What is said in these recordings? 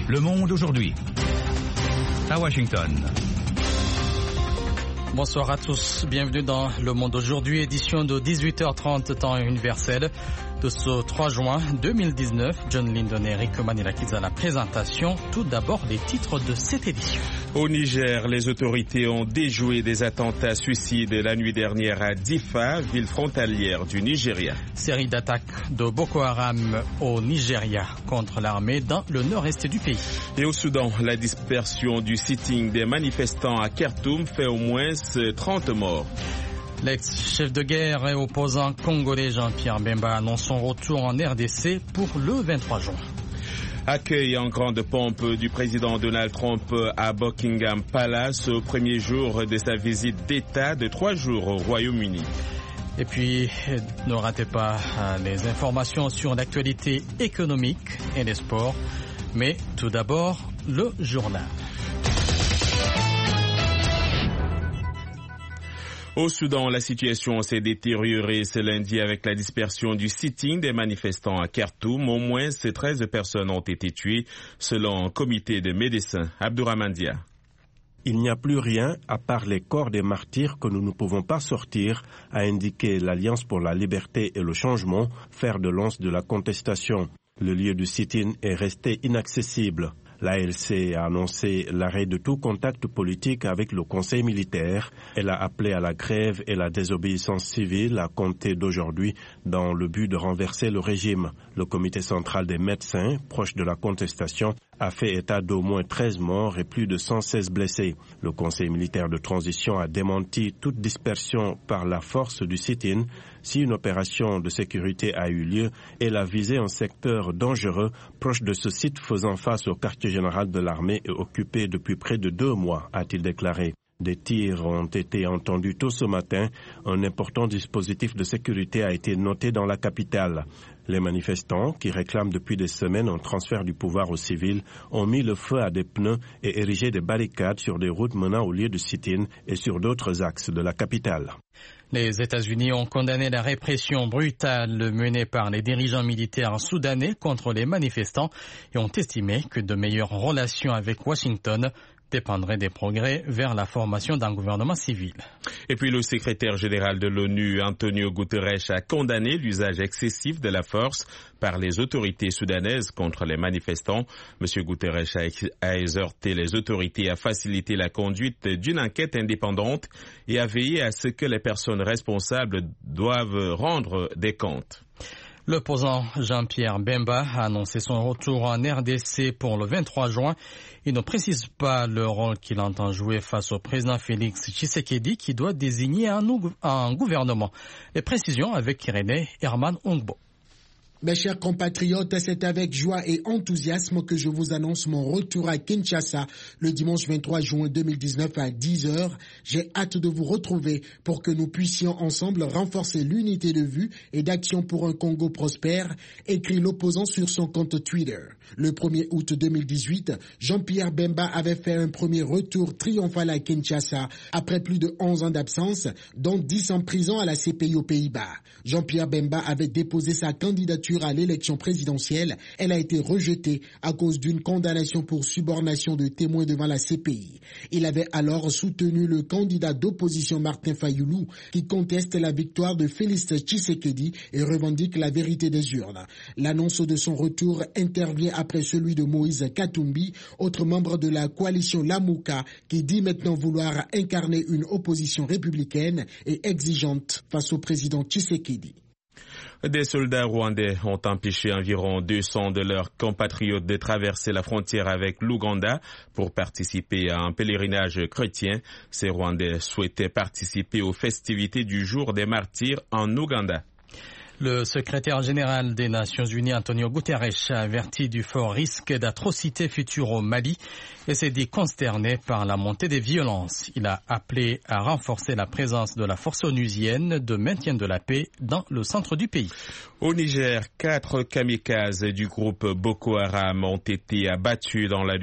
Le Monde aujourd'hui. À Washington. Bonsoir à tous, bienvenue dans Le Monde aujourd'hui, édition de 18h30 temps universel de ce 3 juin 2019. John Linden et Eric Manilakis à la présentation. Tout d'abord les titres de cette édition. Au Niger, les autorités ont déjoué des attentats suicides la nuit dernière à Difa, ville frontalière du Nigeria. Série d'attaques de Boko Haram au Nigeria contre l'armée dans le nord-est du pays. Et au Soudan, la dispersion du sitting des manifestants à Khartoum fait au moins 30 morts. L'ex-chef de guerre et opposant congolais Jean-Pierre Bemba annonce son retour en RDC pour le 23 juin. Accueil en grande pompe du président Donald Trump à Buckingham Palace au premier jour de sa visite d'État de 3 jours au Royaume-Uni. Et puis, ne ratez pas les informations sur l'actualité économique et les sports. Mais tout d'abord, le journal. Au Soudan, la situation s'est détériorée ce lundi avec la dispersion du sitting des manifestants à Khartoum. Au moins 13 personnes ont été tuées selon un comité de médecins. Abdourahmane Dia. Il n'y a plus rien à part les corps des martyrs que nous ne pouvons pas sortir, a indiqué l'Alliance pour la liberté et le changement, fer de lance de la contestation. Le lieu du sit-in est resté inaccessible. L'ALC a annoncé l'arrêt de tout contact politique avec le Conseil militaire. Elle a appelé à la grève et la désobéissance civile à compter d'aujourd'hui dans le but de renverser le régime. Le comité central des médecins, proche de la contestation, a fait état d'au moins 13 morts et plus de 116 blessés. Le Conseil militaire de transition a démenti toute dispersion par la force du sit-in. Si une opération de sécurité a eu lieu, elle a visé un secteur dangereux proche de ce site faisant face au quartier général de l'armée et occupé depuis près de 2 mois, a-t-il déclaré. Des tirs ont été entendus tôt ce matin. Un important dispositif de sécurité a été noté dans la capitale. Les manifestants, qui réclament depuis des semaines un transfert du pouvoir aux civils, ont mis le feu à des pneus et érigé des barricades sur des routes menant au lieu de sit-in et sur d'autres axes de la capitale. Les États-Unis ont condamné la répression brutale menée par les dirigeants militaires soudanais contre les manifestants et ont estimé que de meilleures relations avec Washington dépendrait des progrès vers la formation d'un gouvernement civil. Et puis le secrétaire général de l'ONU, Antonio Guterres, a condamné l'usage excessif de la force par les autorités soudanaises contre les manifestants. M. Guterres a exhorté les autorités à faciliter la conduite d'une enquête indépendante et à veiller à ce que les personnes responsables doivent rendre des comptes. L'opposant Jean-Pierre Bemba a annoncé son retour en RDC pour le 23 juin. Il ne précise pas le rôle qu'il entend jouer face au président Félix Tshisekedi qui doit désigner un gouvernement. Les précisions avec Irénée Herman Ongbo. Mes chers compatriotes, c'est avec joie et enthousiasme que je vous annonce mon retour à Kinshasa le dimanche 23 juin 2019 à 10h. J'ai hâte de vous retrouver pour que nous puissions ensemble renforcer l'unité de vue et d'action pour un Congo prospère, écrit l'opposant sur son compte Twitter. Le 1er août 2018, Jean-Pierre Bemba avait fait un premier retour triomphal à Kinshasa après plus de 11 ans d'absence, dont 10 en prison à la CPI aux Pays-Bas. Jean-Pierre Bemba avait déposé sa candidature à l'élection présidentielle. Elle a été rejetée à cause d'une condamnation pour subornation de témoins devant la CPI. Il avait alors soutenu le candidat d'opposition Martin Fayoulou qui conteste la victoire de Félix Tshisekedi et revendique la vérité des urnes. L'annonce de son retour intervient après celui de Moïse Katumbi, autre membre de la coalition Lamouka, qui dit maintenant vouloir incarner une opposition républicaine et exigeante face au président Tshisekedi. Des soldats rwandais ont empêché environ 200 de leurs compatriotes de traverser la frontière avec l'Ouganda pour participer à un pèlerinage chrétien. Ces Rwandais souhaitaient participer aux festivités du jour des martyrs en Ouganda. Le secrétaire général des Nations Unies, Antonio Guterres, a averti du fort risque d'atrocités futures au Mali et s'est dit consterné par la montée des violences. Il a appelé à renforcer la présence de la force onusienne de maintien de la paix dans le centre du pays. Au Niger, 4 kamikazes du groupe Boko Haram ont été abattus la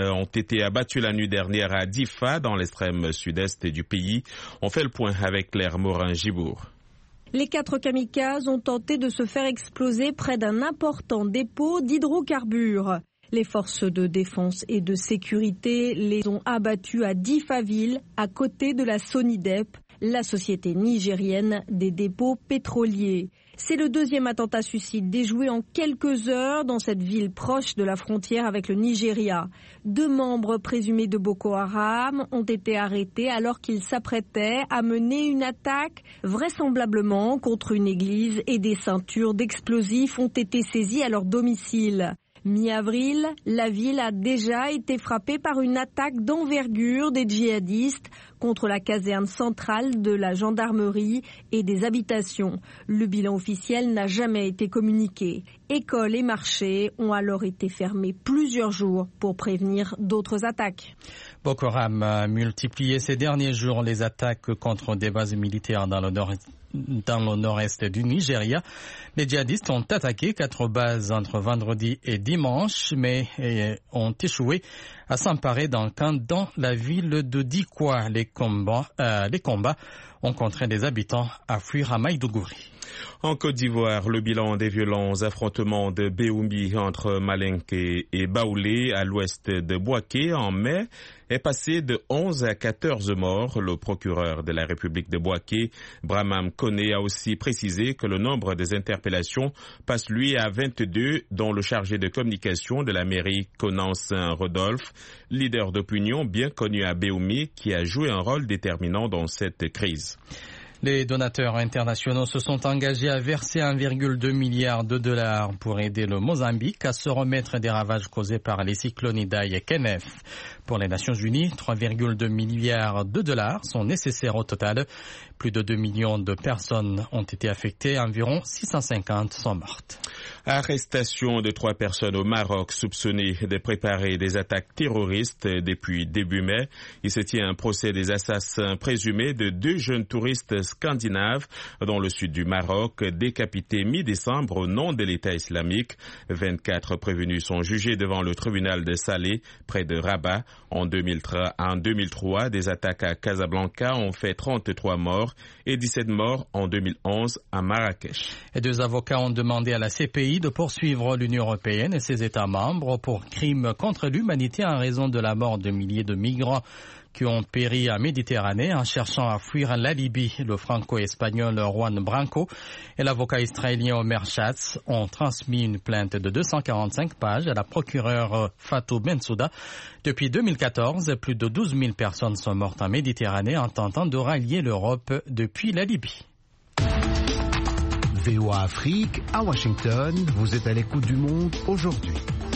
nuit dernière à Difa, dans l'extrême sud-est du pays. On fait le point avec Claire Morin-Gibour. Les 4 kamikazes ont tenté de se faire exploser près d'un important dépôt d'hydrocarbures. Les forces de défense et de sécurité les ont abattus à Diffaville, à côté de la Sonidep, la société nigérienne des dépôts pétroliers. C'est le deuxième attentat suicide déjoué en quelques heures dans cette ville proche de la frontière avec le Nigeria. 2 membres présumés de Boko Haram ont été arrêtés alors qu'ils s'apprêtaient à mener une attaque vraisemblablement contre une église et des ceintures d'explosifs ont été saisies à leur domicile. Mi-avril, la ville a déjà été frappée par une attaque d'envergure des djihadistes contre la caserne centrale de la gendarmerie et des habitations. Le bilan officiel n'a jamais été communiqué. Écoles et marchés ont alors été fermés plusieurs jours pour prévenir d'autres attaques. Boko Haram a multiplié ces derniers jours les attaques contre des bases militaires dans le nord-est du Nigeria. Les djihadistes ont attaqué 4 bases entre vendredi et dimanche, mais ont échoué à s'emparer d'un camp dans la ville de Dikwa. Les combats ont contraint des habitants à fuir à Maïdougouri. En Côte d'Ivoire, le bilan des violents affrontements de Béoumi entre Malinké et Baoulé à l'ouest de Bouaké en mai est passé de 11 à 14 morts. Le procureur de la République de Bouaké, Bramam Koné, a aussi précisé que le nombre des interpellations passe lui à 22, dont le chargé de communication de la mairie, Conan Saint-Rodolphe, leader d'opinion bien connu à Béoumi, qui a joué un rôle déterminant dans cette crise. Les donateurs internationaux se sont engagés à verser 1,2 milliard de dollars pour aider le Mozambique à se remettre des ravages causés par les cyclones Idai et Kenneth. Pour les Nations Unies, 3,2 milliards de dollars sont nécessaires au total. Plus de 2 millions de personnes ont été affectées, environ 650 sont mortes. Arrestation de 3 personnes au Maroc soupçonnées de préparer des attaques terroristes depuis début mai. Il se tient un procès des assassins présumés de 2 jeunes touristes scandinaves dans le sud du Maroc, décapités mi-décembre au nom de l'État islamique. 24 prévenus sont jugés devant le tribunal de Salé, près de Rabat. En 2003, des attaques à Casablanca ont fait 33 morts et 17 morts en 2011 à Marrakech. Et 2 avocats ont demandé à la CPI de poursuivre l'Union européenne et ses États membres pour crimes contre l'humanité en raison de la mort de milliers de migrants qui ont péri en Méditerranée en cherchant à fuir la Libye. Le franco-espagnol Juan Branco et l'avocat israélien Omer Schatz ont transmis une plainte de 245 pages à la procureure Fatou Bensouda. Depuis 2014, plus de 12 000 personnes sont mortes en Méditerranée en tentant de rallier l'Europe depuis la Libye. VOA Afrique, à Washington, vous êtes à l'écoute du monde aujourd'hui.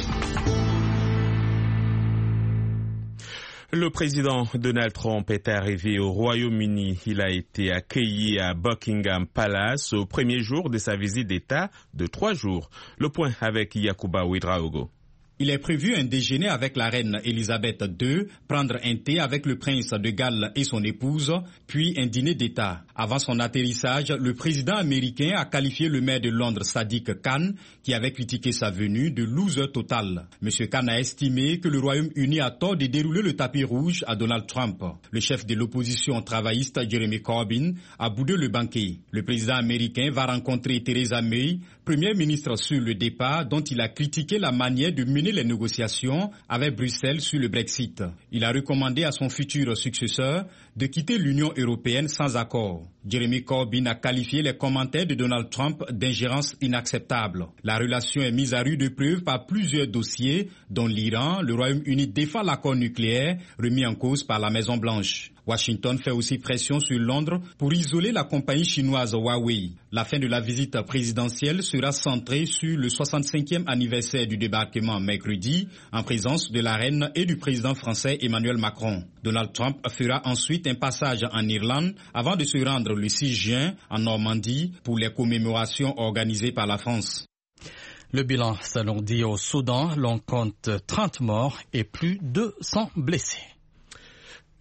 Le président Donald Trump est arrivé au Royaume-Uni. Il a été accueilli à Buckingham Palace au premier jour de sa visite d'État de 3 jours. Le point avec Yacouba Ouedraogo. Il est prévu un déjeuner avec la reine Elisabeth II, prendre un thé avec le prince de Galles et son épouse, puis un dîner d'État. Avant son atterrissage, le président américain a qualifié le maire de Londres, Sadiq Khan, qui avait critiqué sa venue, de loser total. M. Khan a estimé que le Royaume-Uni a tort de dérouler le tapis rouge à Donald Trump. Le chef de l'opposition travailliste, Jeremy Corbyn, a boudé le banquet. Le président américain va rencontrer Theresa May, première ministre sur le départ, dont il a critiqué la manière de mener les négociations avec Bruxelles sur le Brexit. Il a recommandé à son futur successeur de quitter l'Union européenne sans accord. Jeremy Corbyn a qualifié les commentaires de Donald Trump d'ingérence inacceptable. La relation est mise à rude épreuve par plusieurs dossiers, dont l'Iran. Le Royaume-Uni défend l'accord nucléaire remis en cause par la Maison-Blanche. Washington fait aussi pression sur Londres pour isoler la compagnie chinoise Huawei. La fin de la visite présidentielle sera centrée sur le 65e anniversaire du débarquement mercredi, en présence de la reine et du président français Emmanuel Macron. Donald Trump fera ensuite un passage en Irlande avant de se rendre le 6 juin en Normandie pour les commémorations organisées par la France. Le bilan s'alourdit au Soudan. L'on compte 30 morts et plus de 100 blessés.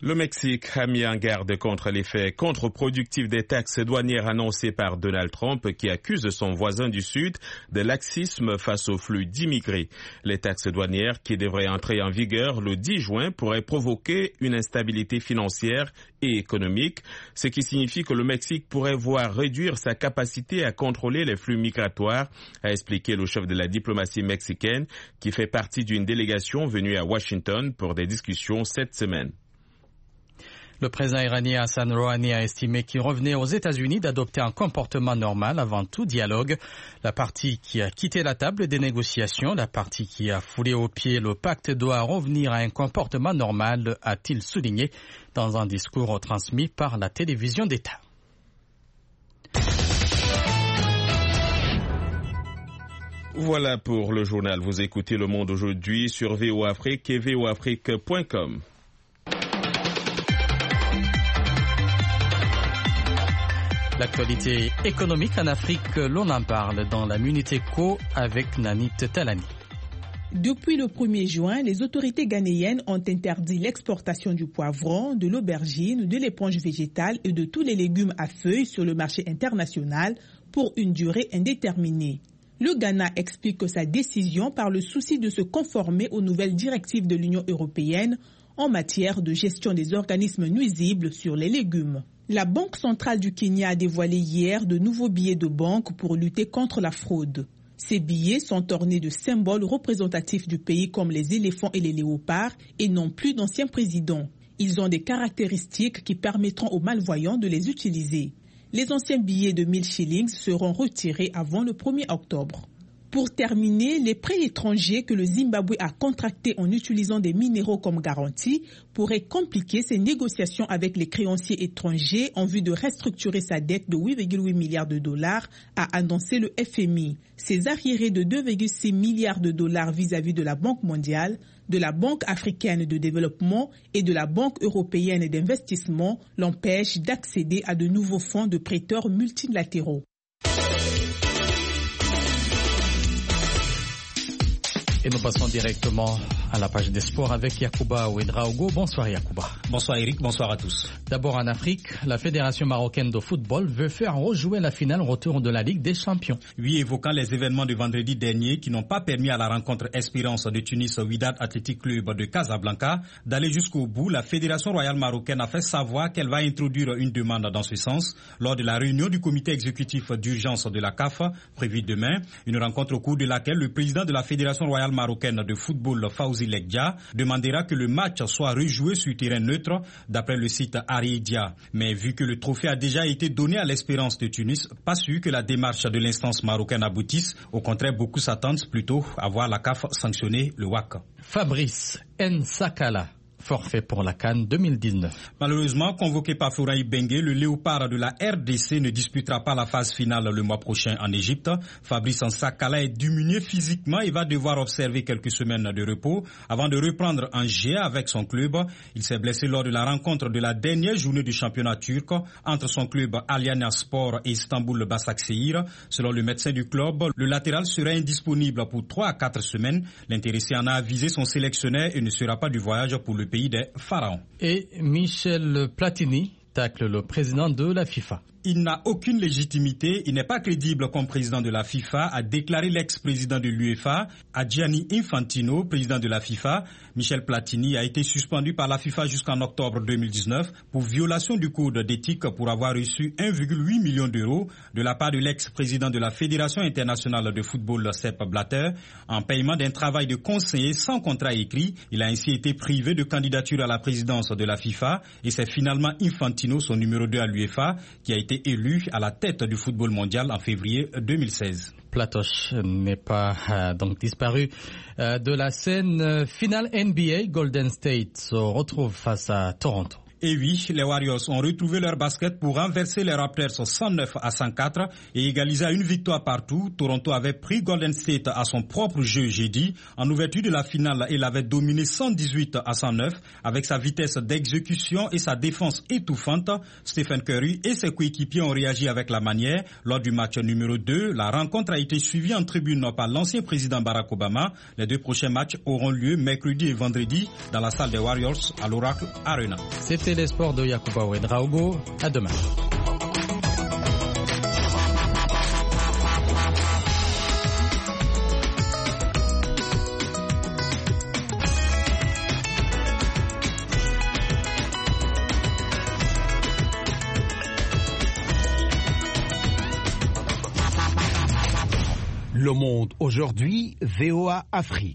Le Mexique a mis en garde contre l'effet contre-productif des taxes douanières annoncées par Donald Trump qui accuse son voisin du Sud de laxisme face au flux d'immigrés. Les taxes douanières qui devraient entrer en vigueur le 10 juin pourraient provoquer une instabilité financière et économique, ce qui signifie que le Mexique pourrait voir réduire sa capacité à contrôler les flux migratoires, a expliqué le chef de la diplomatie mexicaine qui fait partie d'une délégation venue à Washington pour des discussions cette semaine. Le président iranien Hassan Rouhani a estimé qu'il revenait aux États-Unis d'adopter un comportement normal avant tout dialogue. La partie qui a quitté la table des négociations, la partie qui a foulé aux pieds le pacte doit revenir à un comportement normal, a-t-il souligné dans un discours retransmis par la télévision d'État. Voilà pour le journal. Vous écoutez Le Monde aujourd'hui sur VOA Afrique et voafrique.com. L'actualité économique en Afrique, l'on en parle dans la Minute Éco avec Nanit Talani. Depuis le 1er juin, les autorités ghanéennes ont interdit l'exportation du poivron, de l'aubergine, de l'éponge végétale et de tous les légumes à feuilles sur le marché international pour une durée indéterminée. Le Ghana explique que sa décision par le souci de se conformer aux nouvelles directives de l'Union européenne en matière de gestion des organismes nuisibles sur les légumes. La Banque centrale du Kenya a dévoilé hier de nouveaux billets de banque pour lutter contre la fraude. Ces billets sont ornés de symboles représentatifs du pays comme les éléphants et les léopards et non plus d'anciens présidents. Ils ont des caractéristiques qui permettront aux malvoyants de les utiliser. Les anciens billets de 1000 shillings seront retirés avant le 1er octobre. Pour terminer, les prêts étrangers que le Zimbabwe a contractés en utilisant des minéraux comme garantie pourraient compliquer ses négociations avec les créanciers étrangers en vue de restructurer sa dette de 8,8 milliards de dollars, a annoncé le FMI. Ces arriérés de 2,6 milliards de dollars vis-à-vis de la Banque mondiale, de la Banque africaine de développement et de la Banque européenne d'investissement l'empêchent d'accéder à de nouveaux fonds de prêteurs multilatéraux. Et nous passons directement à la page des sports avec Yacouba Ouedraogo. Bonsoir Yacouba. Bonsoir Eric, bonsoir à tous. D'abord en Afrique, la Fédération marocaine de football veut faire rejouer la finale retour de la Ligue des Champions. Oui, évoquant les événements de vendredi dernier qui n'ont pas permis à la rencontre Espérance de Tunis Wydad Athletic Club de Casablanca d'aller jusqu'au bout, la Fédération royale marocaine a fait savoir qu'elle va introduire une demande dans ce sens lors de la réunion du comité exécutif d'urgence de la CAF prévue demain, une rencontre au cours de laquelle le président de la Fédération royale marocaine de football Fawzi Legdia demandera que le match soit rejoué sur terrain neutre d'après le site Aridia. Mais vu que le trophée a déjà été donné à l'Espérance de Tunis, pas sûr que la démarche de l'instance marocaine aboutisse. Au contraire, beaucoup s'attendent plutôt à voir la CAF sanctionner le WAC. Fabrice Nsakala, forfait pour la CAN 2019. Malheureusement, convoqué par Florent Ibenge, le léopard de la RDC ne disputera pas la phase finale le mois prochain en Égypte. Fabrice Nsakala est diminué physiquement et va devoir observer quelques semaines de repos avant de reprendre en GA avec son club. Il s'est blessé lors de la rencontre de la dernière journée du championnat turc entre son club Alanya Sport et Istanbul Başakşehir. Selon le médecin du club, le latéral sera indisponible pour 3 à 4 semaines. L'intéressé en a avisé son sélectionneur et ne sera pas du voyage pour le pays des pharaons. Et Michel Platini tacle le président de la FIFA. Il n'a aucune légitimité, il n'est pas crédible comme président de la FIFA, a déclaré l'ex-président de l'UEFA, Gianni Infantino, président de la FIFA. Michel Platini a été suspendu par la FIFA jusqu'en octobre 2019 pour violation du code d'éthique pour avoir reçu 1,8 million d'euros de la part de l'ex-président de la Fédération internationale de football, Sepp Blatter, en paiement d'un travail de conseiller sans contrat écrit. Il a ainsi été privé de candidature à la présidence de la FIFA et c'est finalement Infantino, son numéro 2 à l'UEFA, qui a été élu à la tête du football mondial en février 2016. Platoche n'est pas donc disparu de la scène finale NBA. Golden State se retrouve face à Toronto. Et oui, les Warriors ont retrouvé leur basket pour renverser les Raptors 109-104 et égaliser à une victoire partout. Toronto avait pris Golden State à son propre jeu jeudi. En ouverture de la finale, il avait dominé 118-109 avec sa vitesse d'exécution et sa défense étouffante. Stephen Curry et ses coéquipiers ont réagi avec la manière. Lors du match numéro 2, la rencontre a été suivie en tribune par l'ancien président Barack Obama. Les 2 prochains matchs auront lieu mercredi et vendredi dans la salle des Warriors à l'Oracle Arena. C'était les sports de Yacouba Ouedraogo. À demain. Le Monde aujourd'hui, VOA Afrique.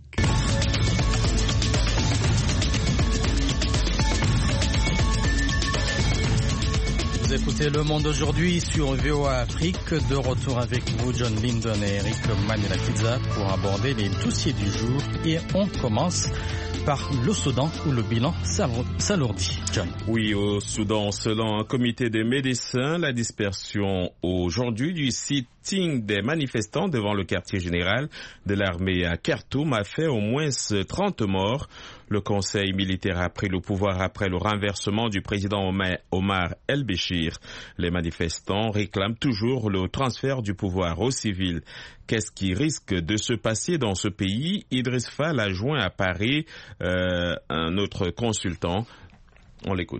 Vous écoutez Le Monde aujourd'hui sur VOA Afrique. De retour avec vous, John Lindon et Eric Manilakidza pour aborder les dossiers du jour. Et on commence par le Soudan où le bilan s'alourdit. John. Oui, au Soudan, selon un comité des médecins, la dispersion aujourd'hui du sitting des manifestants devant le quartier général de l'armée à Khartoum a fait au moins 30 morts. Le conseil militaire a pris le pouvoir après le renversement du président Omar el-Béchir. Les manifestants réclament toujours le transfert du pouvoir aux civils. Qu'est-ce qui risque de se passer dans ce pays? Idriss Fall a joint à Paris un autre consultant. On l'écoute.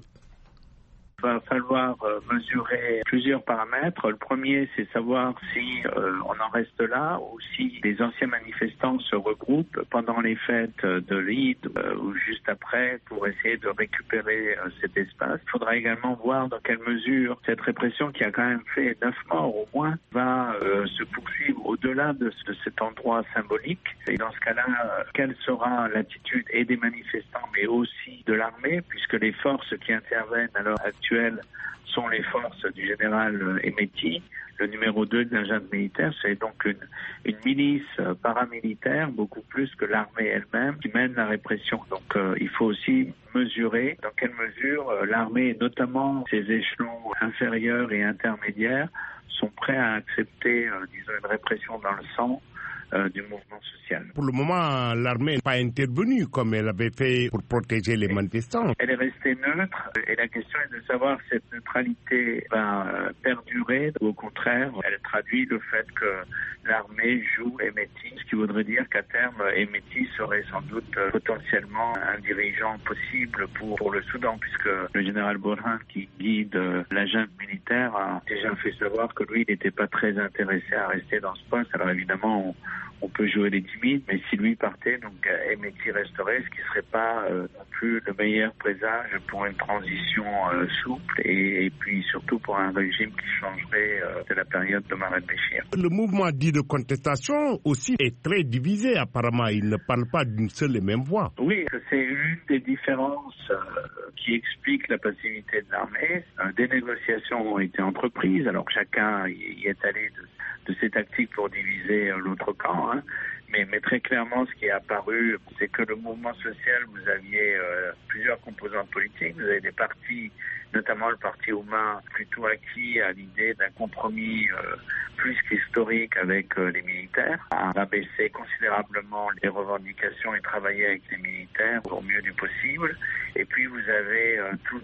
Il va falloir mesurer plusieurs paramètres. Le premier, c'est savoir si on en reste là ou si les anciens manifestants se regroupent pendant les fêtes de l'Eid ou juste après pour essayer de récupérer cet espace. Il faudra également voir dans quelle mesure cette répression qui a quand même fait 9 morts au moins va se poursuivre au-delà de cet endroit symbolique. Et dans ce cas-là, quelle sera l'attitude et des manifestants mais aussi de l'armée puisque les forces qui interviennent à l'heure actuelle sont les forces du général Hemeti, le numéro 2 de la junte militaire. C'est donc une milice paramilitaire, beaucoup plus que l'armée elle-même, qui mène la répression. Donc il faut aussi mesurer dans quelle mesure l'armée, et notamment ses échelons inférieurs et intermédiaires, sont prêts à accepter, disons, une répression dans le sang du mouvement social. Pour le moment, l'armée n'est pas intervenue comme elle avait fait pour protéger les manifestants. Elle est restée neutre et la question est de savoir si cette neutralité va perdurer ou au contraire, elle traduit le fait que l'armée joue Hemeti, ce qui voudrait dire qu'à terme, Hemeti serait sans doute potentiellement un dirigeant possible pour le Soudan puisque le général Burhan qui guide la junte militaire a déjà fait savoir que lui, il n'était pas très intéressé à rester dans ce poste. Alors évidemment, on peut jouer les timides, mais si lui partait, donc Hemeti resterait, ce qui ne serait pas non plus le meilleur présage pour une transition souple et puis surtout pour un régime qui changerait de la période d'Omar el-Béchir. Le mouvement dit de contestation aussi est très divisé apparemment, il ne parle pas d'une seule et même voix. Oui, c'est une des différences qui explique la passivité de l'armée. Des négociations ont été entreprises, alors chacun y est allé de ses tactiques pour diviser l'autre camp, hein. Mais très clairement, ce qui est apparu, c'est que le mouvement social, vous aviez plusieurs composantes politiques. Vous avez des partis, notamment le parti Ouma, plutôt acquis à l'idée d'un compromis plus qu'historique avec les militaires, à rabaisser considérablement les revendications et travailler avec les militaires au mieux du possible. Et puis vous avez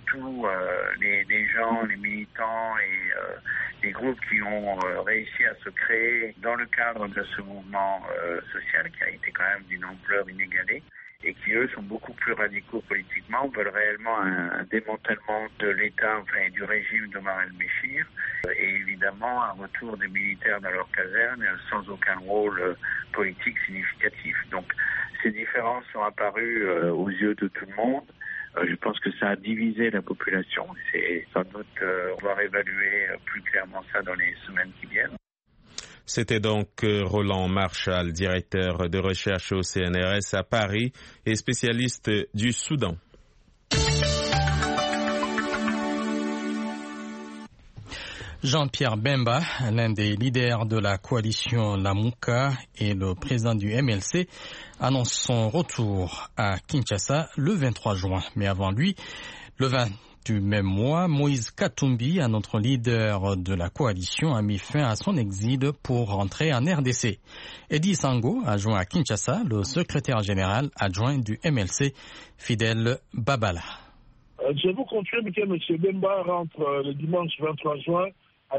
les gens, les militants et les groupes qui ont réussi à se créer dans le cadre de ce mouvement social qui a été quand même d'une ampleur inégalée et qui, eux, sont beaucoup plus radicaux politiquement, veulent réellement un démantèlement de l'État et du régime d'Omar el-Béchir et évidemment un retour des militaires dans leur caserne sans aucun rôle politique significatif. Donc ces différences sont apparues aux yeux de tout le monde. Je pense que ça a divisé la population. C'est sans doute, on va évaluer plus clairement ça dans les semaines qui viennent. C'était donc Roland Marshall, directeur de recherche au CNRS à Paris et spécialiste du Soudan. Jean-Pierre Bemba, l'un des leaders de la coalition Lamuka et le président du MLC, annonce son retour à Kinshasa le 23 juin. Mais avant lui, le du même mois, Moïse Katumbi, un autre leader de la coalition, a mis fin à son exil pour rentrer en RDC. Eddie Sango a joint à Kinshasa le secrétaire général adjoint du MLC, Fidel Babala. Je vous confirme que M. Bemba rentre le dimanche 23 juin à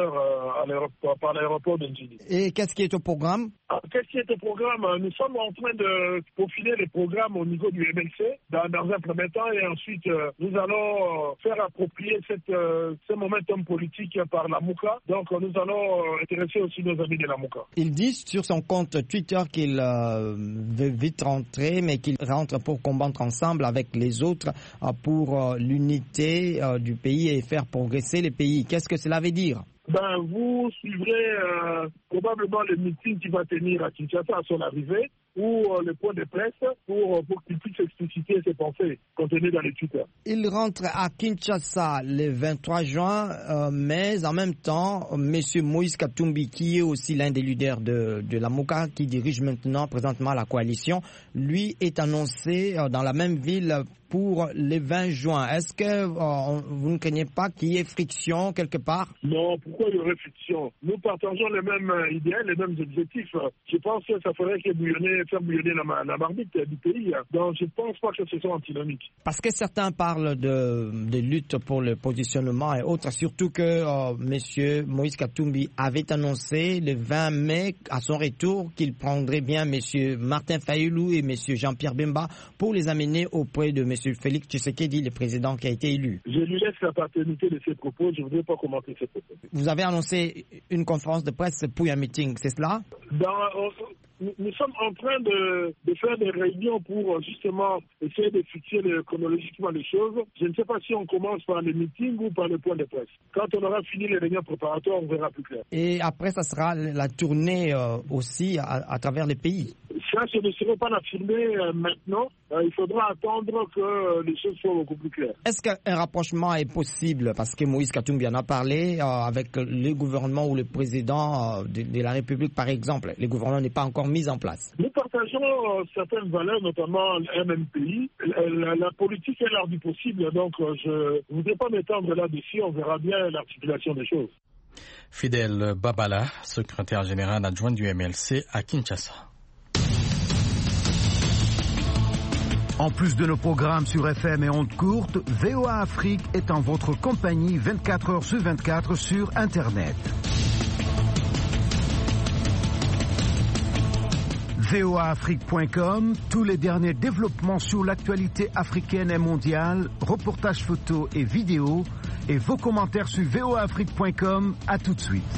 10h par l'aéroport de Njili. Et qu'est-ce qui est au programme? Qu'est-ce qui est au programme? Nous sommes en train de peaufiner les programmes au niveau du MLC dans un premier temps et ensuite nous allons faire approprier ce momentum politique par la Mouka. Donc nous allons intéresser aussi nos amis de la Mouka. Il dit sur son compte Twitter qu'il veut vite rentrer, mais qu'il rentre pour combattre ensemble avec les autres pour l'unité du pays et faire progresser le pays. Qu'est-ce que cela veut dire? Vous suivrez probablement le meeting qui va tenir à Kinshasa à son arrivée ou le point de presse pour qu'il puisse expliciter ses pensées contenues dans les Twitter. Il rentre à Kinshasa le 23 juin, mais en même temps, M. Moïse Katumbi, qui est aussi l'un des leaders de la Mouka, qui dirige présentement la coalition, lui est annoncé dans la même ville pour le 20 juin. Est-ce que vous ne craignez pas qu'il y ait friction quelque part? Non, pourquoi il y aurait friction? Nous partageons les mêmes idéaux, les mêmes objectifs. Je pense que ça ferait faire bouillonner la marmite du pays. Donc je ne pense pas que ce soit antinomique. Parce que certains parlent de lutte pour le positionnement et autres, surtout que M. Moïse Katumbi avait annoncé le 20 mai à son retour qu'il prendrait bien M. Martin Fayulu et M. Jean-Pierre Bemba pour les amener auprès de M. Félix Tshisekedi, le président qui a été élu. Je lui laisse la paternité de ses propos, je ne voudrais pas commenter ses propos. Vous avez annoncé une conférence de presse pour un meeting, c'est cela? Nous sommes en train de faire des réunions pour justement essayer de fixer chronologiquement les choses. Je ne sais pas si on commence par les meetings ou par le point de presse. Quand on aura fini les réunions préparatoires, on verra plus clair. Et après, ça sera la tournée aussi à travers les pays? Ça, je ne saurais pas l'affirmer maintenant. Il faudra attendre que les choses soient beaucoup plus claires. Est-ce qu'un rapprochement est possible? Parce que Moïse Katumbi en a parlé avec le gouvernement ou le président de la République, par exemple. Le gouvernement n'est pas encore mis en place. Nous partageons certaines valeurs, notamment le MNPI. La politique est l'art du possible, donc je ne voudrais pas m'étendre là-dessus. On verra bien l'articulation des choses. Fidel Babala, secrétaire général adjoint du MLC à Kinshasa. En plus de nos programmes sur FM et ondes courtes, VOA Afrique est en votre compagnie 24 heures sur 24 sur Internet. voaafrique.com, tous les derniers développements sur l'actualité africaine et mondiale, reportages photos et vidéos, et vos commentaires sur voaafrique.com. À tout de suite.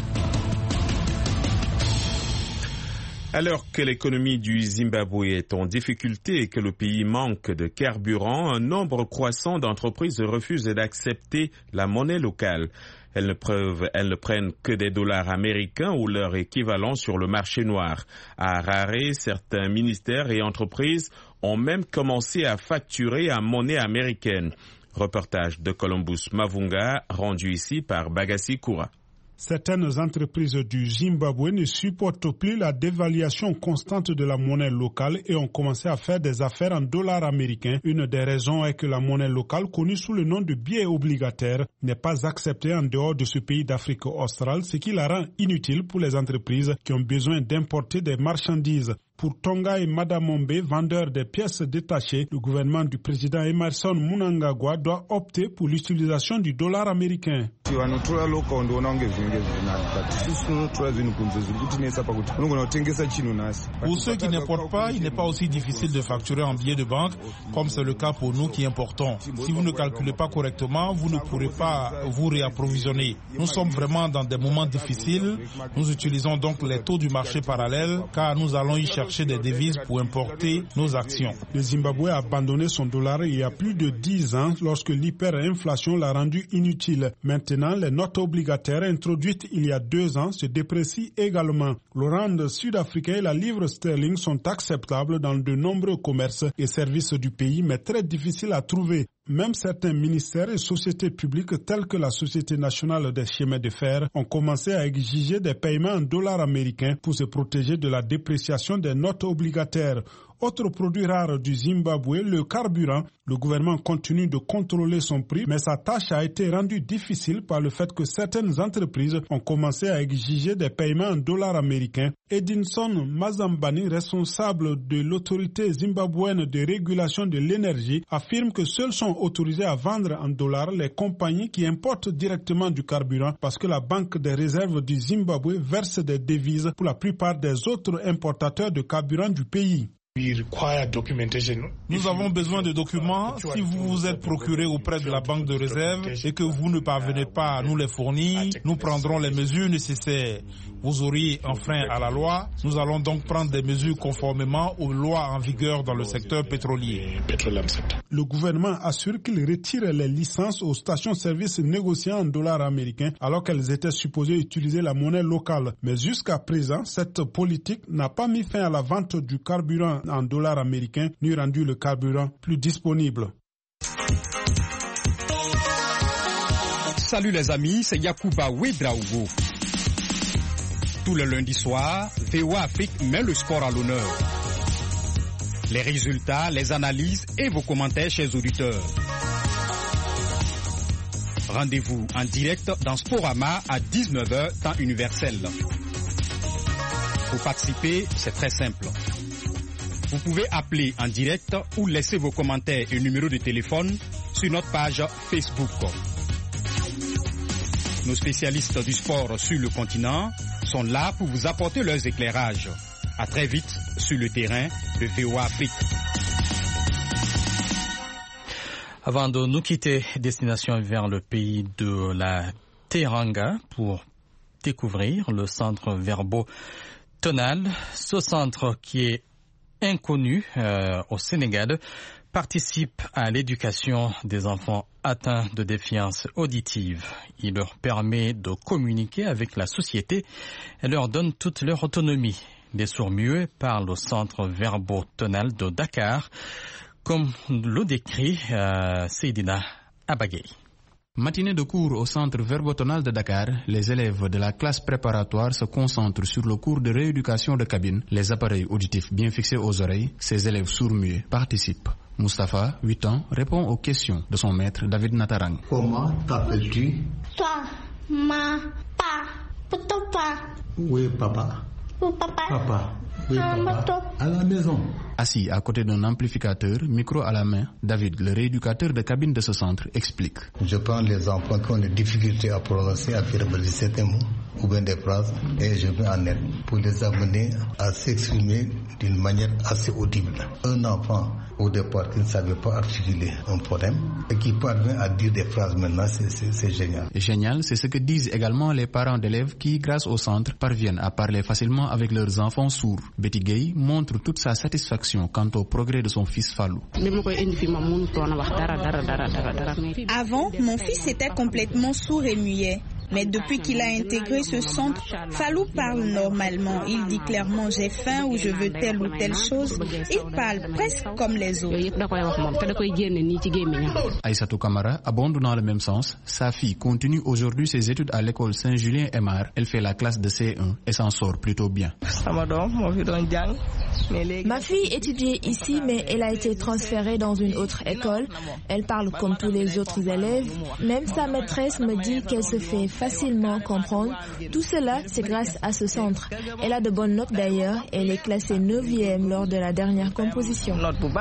Alors que l'économie du Zimbabwe est en difficulté et que le pays manque de carburant, un nombre croissant d'entreprises refusent d'accepter la monnaie locale. Elles ne prennent que des dollars américains ou leur équivalent sur le marché noir. À Harare, certains ministères et entreprises ont même commencé à facturer en monnaie américaine. Reportage de Columbus Mavunga, rendu ici par Bagassi Koura. Certaines entreprises du Zimbabwe ne supportent plus la dévaluation constante de la monnaie locale et ont commencé à faire des affaires en dollars américains. Une des raisons est que la monnaie locale, connue sous le nom de billet obligataire, n'est pas acceptée en dehors de ce pays d'Afrique australe, ce qui la rend inutile pour les entreprises qui ont besoin d'importer des marchandises. Pour Tonga et Madamombe, vendeurs des pièces détachées, le gouvernement du président Emerson Mnangagwa doit opter pour l'utilisation du dollar américain. Pour ceux qui n'importent pas, il n'est pas aussi difficile de facturer en billets de banque comme c'est le cas pour nous qui importons. Si vous ne calculez pas correctement, vous ne pourrez pas vous réapprovisionner. Nous sommes vraiment dans des moments difficiles. Nous utilisons donc les taux du marché parallèle car nous allons y chercher des devises pour importer nos actions. Le Zimbabwe a abandonné son dollar il y a plus de 10 ans lorsque l'hyperinflation l'a rendu inutile. Maintenant, les notes obligataires introduites il y a 2 ans se déprécient également. Le rand sud-africain et la livre sterling sont acceptables dans de nombreux commerces et services du pays, mais très difficiles à trouver. Même certains ministères et sociétés publiques telles que la Société nationale des chemins de fer ont commencé à exiger des paiements en dollars américains pour se protéger de la dépréciation des notes obligataires. Autre produit rare du Zimbabwe, le carburant. Le gouvernement continue de contrôler son prix, mais sa tâche a été rendue difficile par le fait que certaines entreprises ont commencé à exiger des paiements en dollars américains. Edinson Mazambani, responsable de l'autorité zimbabwéenne de régulation de l'énergie, affirme que seuls sont autorisés à vendre en dollars les compagnies qui importent directement du carburant parce que la Banque des réserves du Zimbabwe verse des devises pour la plupart des autres importateurs de carburant du pays. Nous avons besoin de documents. Si vous vous êtes procuré auprès de la banque de réserve et que vous ne parvenez pas à nous les fournir, nous prendrons les mesures nécessaires. Vous auriez un frein à la loi. Nous allons donc prendre des mesures conformément aux lois en vigueur dans le secteur pétrolier. Le gouvernement assure qu'il retire les licences aux stations-service négociant en dollars américains alors qu'elles étaient supposées utiliser la monnaie locale. Mais jusqu'à présent, cette politique n'a pas mis fin à la vente du carburant en dollars américains ni rendu le carburant plus disponible. Salut les amis, c'est Yacouba Ouedraogo. Tous les lundis soirs, VOA Afrique met le sport à l'honneur. Les résultats, les analyses et vos commentaires, chers auditeurs. Rendez-vous en direct dans Sporama à 19h, temps universel. Pour participer, c'est très simple. Vous pouvez appeler en direct ou laisser vos commentaires et numéros de téléphone sur notre page Facebook. Nos spécialistes du sport sur le continent sont là pour vous apporter leurs éclairages. À très vite sur le terrain de VOA Afrique. Avant de nous quitter, destination vers le pays de la Teranga pour découvrir le centre verbotonal. Ce centre qui est inconnu au Sénégal participe à l'éducation des enfants atteints de défiance auditive. Il leur permet de communiquer avec la société et leur donne toute leur autonomie. Les sourds-muets parlent au centre verbotonal de Dakar, comme le décrit Seydina Abagay. Matinée de cours au centre verbotonal de Dakar, les élèves de la classe préparatoire se concentrent sur le cours de rééducation de cabine, les appareils auditifs bien fixés aux oreilles. Ces élèves sourds-muets participent. Moustapha, 8 ans, répond aux questions de son maître David Natarang. Comment t'appelles-tu? Toi, ma, pa, papa. Oui, papa. Oui, papa. Papa. Oui, papa. À la maison. Assis à côté d'un amplificateur, micro à la main, David, le rééducateur de cabine de ce centre, explique. Je prends les enfants qui ont des difficultés à prononcer, à verbaliser certains mots ou bien des phrases et je vais en aide pour les amener à s'exprimer d'une manière assez audible. Un enfant au départ qui ne savait pas articuler un poème et qui parvient à dire des phrases maintenant, c'est génial. Génial, c'est ce que disent également les parents d'élèves qui, grâce au centre, parviennent à parler facilement avec leurs enfants sourds. Betty Gay montre toute sa satisfaction quant au progrès de son fils Fallou. Avant, mon fils était complètement sourd et muet. Mais depuis qu'il a intégré ce centre, Fallou parle normalement. Il dit clairement j'ai faim ou je veux telle ou telle chose. Il parle presque comme les autres. Aïssatou Kamara abonde dans le même sens. Sa fille continue aujourd'hui ses études à l'école Saint-Julien-Aymar. Elle fait la classe de C1 et s'en sort plutôt bien. Ma fille étudiait ici, mais elle a été transférée dans une autre école. Elle parle comme tous les autres élèves. Même sa maîtresse me dit qu'elle se fait facilement comprendre. Tout cela, c'est grâce à ce centre. Elle a de bonnes notes d'ailleurs. Elle est classée 9e lors de la dernière composition.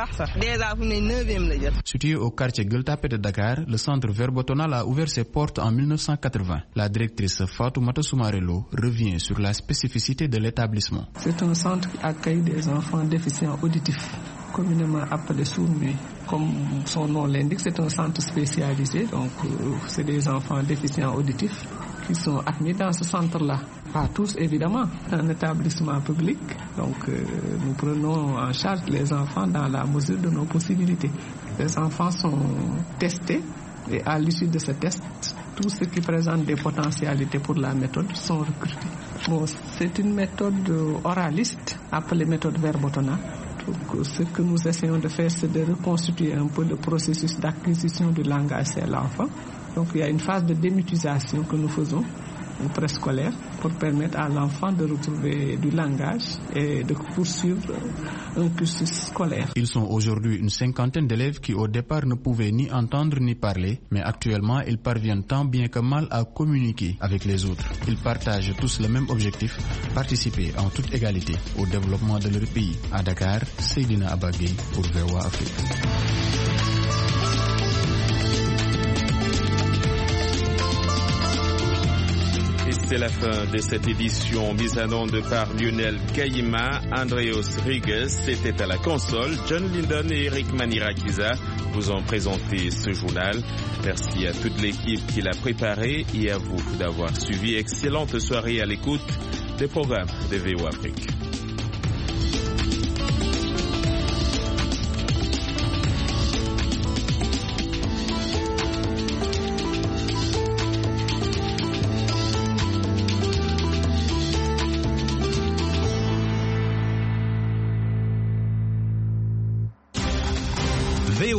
Situé au quartier Gueltapé de Dakar, le centre verbotonal a ouvert ses portes en 1980. La directrice Fatoumata Soumarelo revient sur la spécificité de l'établissement. C'est un centre qui accueille des enfants déficients auditifs, communément appelés sourds-muets. Comme son nom l'indique, c'est un centre spécialisé, donc c'est des enfants déficients auditifs qui sont admis dans ce centre-là. Pas tous, évidemment, un établissement public, donc nous prenons en charge les enfants dans la mesure de nos possibilités. Les enfants sont testés et à l'issue de ce test, tous ceux qui présentent des potentialités pour la méthode sont recrutés. Bon, c'est une méthode oraliste appelée méthode verbotonale. Donc, ce que nous essayons de faire, c'est de reconstituer un peu le processus d'acquisition du langage chez l'enfant. Donc il y a une phase de démutisation que nous faisons ou préscolaire pour permettre à l'enfant de retrouver du langage et de poursuivre un cursus scolaire. Ils sont aujourd'hui une cinquantaine d'élèves qui au départ ne pouvaient ni entendre ni parler, mais actuellement ils parviennent tant bien que mal à communiquer avec les autres. Ils partagent tous le même objectif, participer en toute égalité au développement de leur pays. À Dakar, Seydina Abagay pour VOA Afrique. C'est la fin de cette édition mise en onde par Lionel Kayima, Andreas Riguez, c'était à la console. John Linden et Eric Manirakiza vous ont présenté ce journal. Merci à toute l'équipe qui l'a préparé et à vous d'avoir suivi. Excellente soirée à l'écoute des programmes de VOA Afrique.